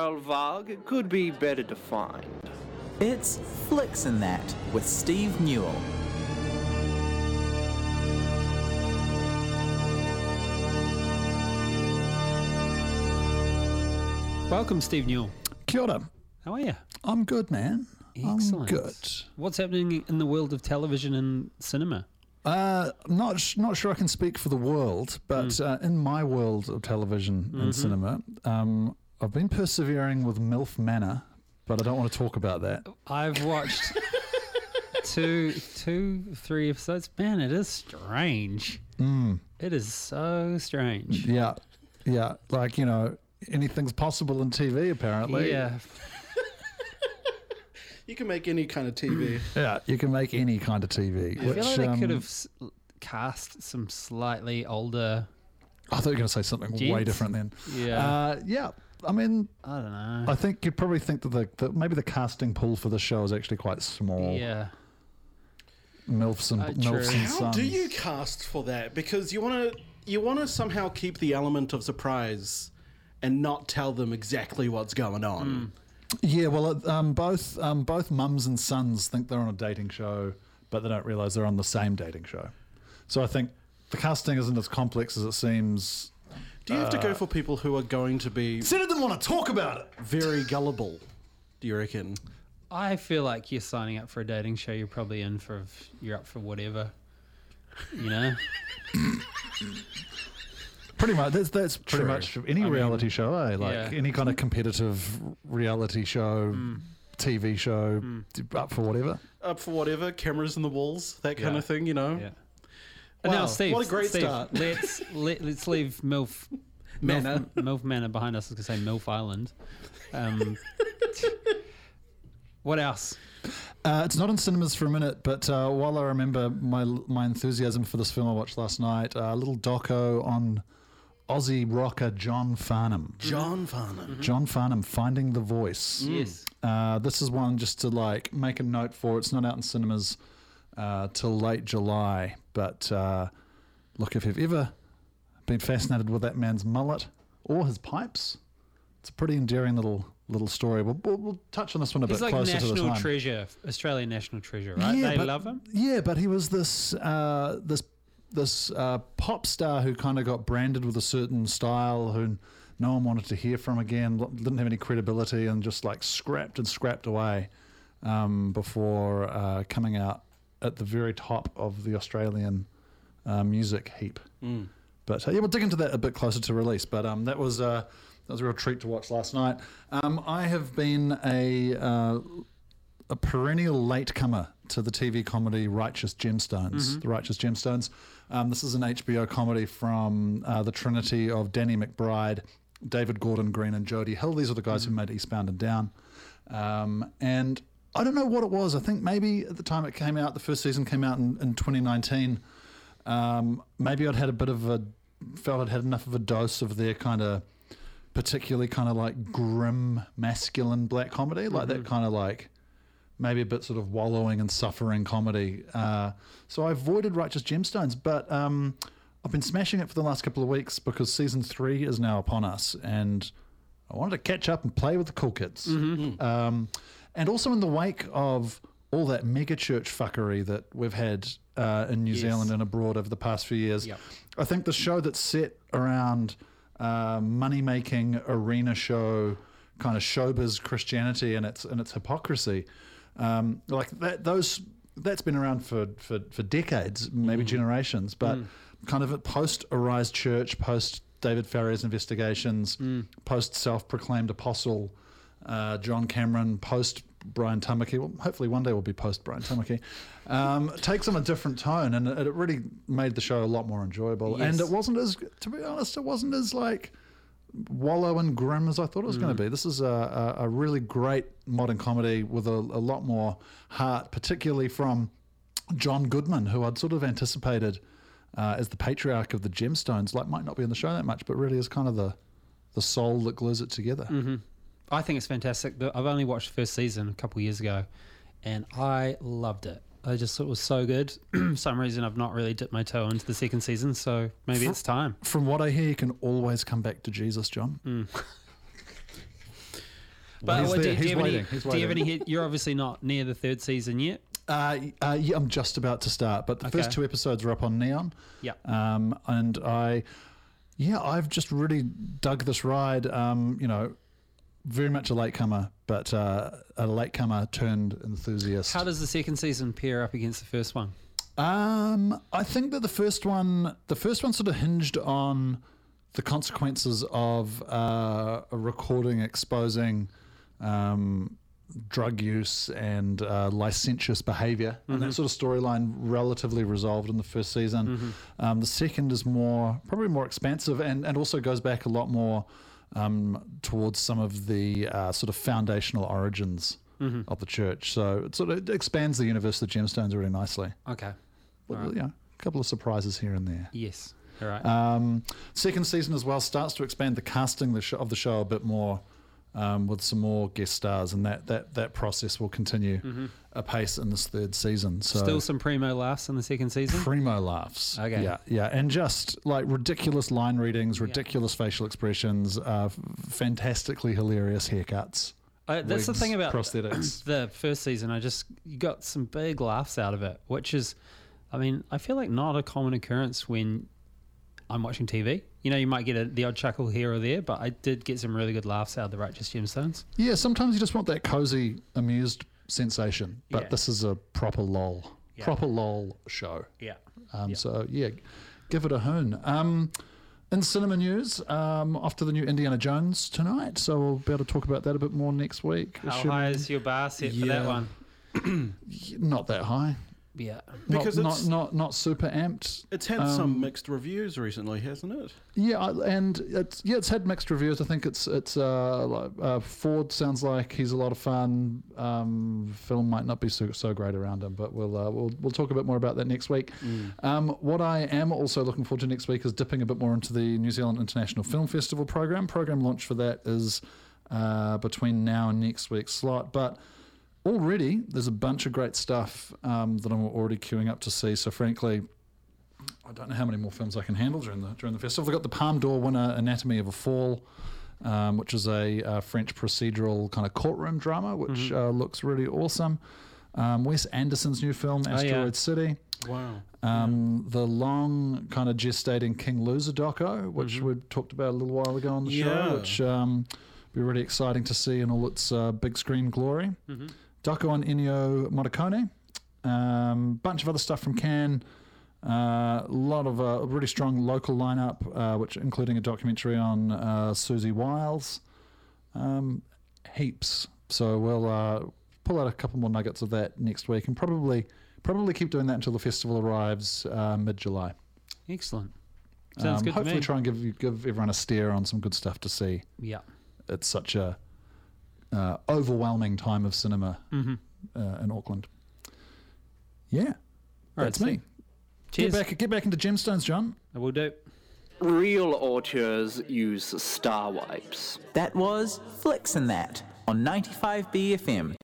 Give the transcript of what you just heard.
while vague, could be better defined. It's Flicks and That with Steve Newell. Welcome, Steve Newell. Kia ora. How are you? I'm good, man. Excellent. I'm good. What's happening in the world of television and cinema? Not sure I can speak for the world, but in my world of television and cinema, I've been persevering with MILF Manor, but I don't want to talk about that. I've watched three episodes. Man, it is strange. It is so strange. Yeah. Like, anything's possible in TV, apparently. Yeah. You can make any kind of TV. Yeah, you can make any kind of TV. I feel like they could have cast some slightly older... I thought you were going to say something way Gents? different then. Yeah. I mean... I don't know. I think you'd probably think that maybe the casting pool for the show is actually quite small. Yeah. MILFs and True. Sons. How do you cast for that? Because you want to somehow keep the element of surprise and not tell them exactly what's going on. Yeah, well, both mums and sons think they're on a dating show, but they don't realise they're on the same dating show. So I think the casting isn't as complex as it seems. Do you have to go for people who are going to be Senna didn't want to talk about it. very gullible, do you reckon? I feel like you're signing up for a dating show. You're probably you're up for whatever, Pretty much, that's pretty True. much any reality show, like any kind of competitive reality show, TV show, up for whatever. Up for whatever, cameras in the walls, that kind of thing, Yeah. Wow, And now, Steve, what a great Steve, start. Let's leave MILF Manor behind us. I was going to say MILF Island. What else? It's not in cinemas for a minute, but while I remember my enthusiasm for this film I watched last night, a little doco on Aussie rocker John Farnham. John Farnham. John Farnham, Finding the Voice. Yes. This is one just to make a note for. It's not out in cinemas till late July, but look, if you've ever been fascinated with that man's mullet or his pipes, it's a pretty endearing little story. We'll touch on this one a He's bit like closer to the national time. treasure, Australian national treasure, right? Yeah, They but- love him. Yeah, but he was this pop star who kind of got branded with a certain style, who no one wanted to hear from again, didn't have any credibility, and just scrapped away before coming out at the very top of the Australian music heap. But we'll dig into that a bit closer to release. But that was a real treat to watch last night. I have been a perennial latecomer to the TV comedy Righteous Gemstones. The Righteous Gemstones. This is an HBO comedy from the trinity of Danny McBride, David Gordon Green, and Jodie Hill. These are the guys who made Eastbound and Down. And I don't know what it was. I think maybe at the time it came out, the first season came out in 2019. Maybe felt I'd had enough of a dose of their kind of particularly kind of like grim masculine black comedy, like that kind of like maybe a bit sort of wallowing and suffering comedy. So I avoided Righteous Gemstones, but I've been smashing it for the last couple of weeks because season 3 is now upon us, and I wanted to catch up and play with the cool kids. And also in the wake of all that mega church fuckery that we've had in New Zealand and abroad over the past few years, I think the show that's set around money-making arena show kind of showbiz Christianity and its hypocrisy, like that's been around for decades, maybe generations, but kind of at post Arise Church, post David Farrier's investigations, post self-proclaimed apostle John Cameron, post Brian Tamaki, well, hopefully one day we'll be post Brian Tamaki, takes on a different tone, and it really made the show a lot more enjoyable. Yes. And it wasn't as, to be honest, it wasn't as like wallow and grim as I thought it was going to be. This is a really great modern comedy with a lot more heart, particularly from John Goodman, who I'd sort of anticipated as the patriarch of the Gemstones, like might not be in the show that much, but really is kind of the soul that glues it together. I think it's fantastic. I've only watched the first season a couple of years ago, and I loved it. I just thought it was so good. For some reason, I've not really dipped my toe into the second season, so maybe it's time. From what I hear, you can always come back to Jesus, John. But he's what, there. do He's you have waiting. any? He's Do you have waiting. any? You're obviously not near the third season yet. Yeah, I'm just about to start, but the first Okay. 2 episodes are up on Neon. Yeah. And I've just really dug this ride. Very much a latecomer, but a latecomer turned enthusiast. How does the second season pair up against the first one? I think that the first one sort of hinged on the consequences of a recording exposing drug use and licentious behaviour, and that sort of storyline relatively resolved in the first season. The second is probably more expansive, and also goes back a lot more towards some of the sort of foundational origins of the church. So it sort of expands the universe of the Gemstones really nicely. Okay. Well, a couple of surprises here and there. Yes. All right. Second season as well starts to expand the casting of the show a bit more, with some more guest stars, and that process will continue apace in this third season. So Still some primo laughs in the second season. primo laughs. Okay. Yeah, and just like ridiculous line readings, ridiculous facial expressions, fantastically hilarious haircuts. That's the wigs, thing about prosthetics. the first season. You got some big laughs out of it, which is, I feel like not a common occurrence when I'm watching TV. You might get the odd chuckle here or there, but I did get some really good laughs out of the Righteous Gemstones. Yeah, sometimes you just want that cozy, amused sensation, but Yeah. this is a proper lol show. Yeah. So yeah, give it a hoon. In cinema news, off to the new Indiana Jones tonight, so we'll be able to talk about that a bit more next week. How high is your bar set for that Yeah. one? Not that high. Yeah. Because not super amped. it's had some mixed reviews recently, hasn't it? Yeah, and it's had mixed reviews. I think Ford sounds like he's a lot of fun. Film might not be so great around him, but we'll talk a bit more about that next week. What I am also looking forward to next week is dipping a bit more into the New Zealand International Film Festival program. Program launch for that is between now and next week's slot, but already there's a bunch of great stuff that I'm already queuing up to see. So frankly, I don't know how many more films I can handle during the festival. I've got the Palme d'Or winner, Anatomy of a Fall, which is a French procedural kind of courtroom drama, which looks really awesome. Wes Anderson's new film, Asteroid City. Wow. The long kind of gestating King Loser doco, which we talked about a little while ago on the show, which be really exciting to see in all its big screen glory. Doco on Ennio Morricone. Bunch of other stuff from Cannes. A lot of a really strong local lineup, which including a documentary on Susie Wiles. Heaps. So we'll pull out a couple more nuggets of that next week, and probably keep doing that until the festival arrives mid-July. Excellent. Sounds good to hopefully me. try and give everyone a steer on some good stuff to see. Yeah. It's such a overwhelming time of cinema in Auckland. Yeah, that's me. Cheers. Get back into Gemstones, John. I will do. Real auteurs use star wipes. That was Flicks and That on 95 BFM.